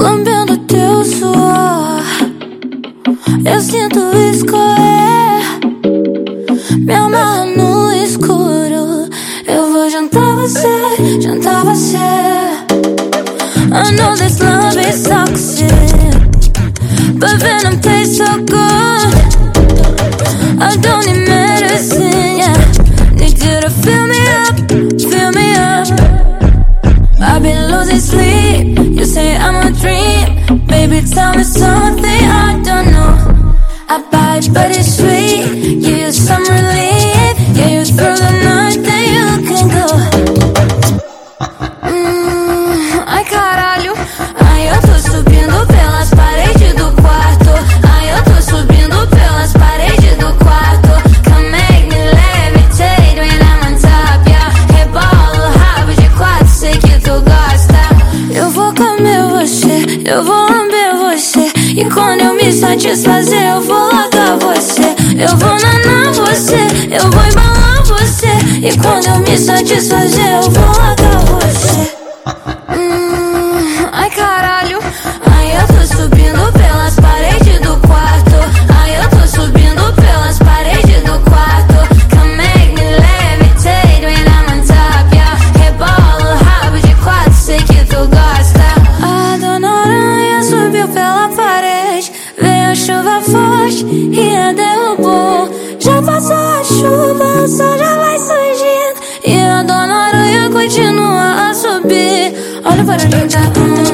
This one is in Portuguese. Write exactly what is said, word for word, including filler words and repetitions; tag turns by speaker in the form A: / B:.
A: lambendo teu suor. Eu sinto escorrer, me amarra no escuro. Eu vou jantar você, jantar você. I know this love is toxic, but venom tastes so good. I don't need medicine, yeah. Need you to fill me up, fill me up. I've been losing sleep, you say I'm a dream. Baby, tell me something I don't know. I bite, but it's sweet. Give you some relief. Yeah, you through the night, then you can go. Hum, ai caralho, ai eu tô subindo pelas paredes do quarto. Ai eu tô subindo pelas paredes do quarto. Come make me levitate when I'm on top, yeah. Rebolo o rabo de quatro, sei que tu gosta. Eu vou comer você, eu vou lamber você. E quando eu me satisfazer, eu vou largar você. Eu vou nanar você, eu vou embalar você. E quando eu me satisfazer, eu vou largar você. Hum, ai caralho, ai eu tô subindo pelas paredes do quarto. Ai eu tô subindo pelas paredes do quarto. Come make me levitate when I'm on top, yeah. Rebolo o rabo de quatro, sei que tu gosta. A dona Aranha subiu pela parede, veio a chuva forte e a derrubou. Já passou a chuva, o sol já vai surgindo e a dona Aranha continua a subir. Olha para onde tá.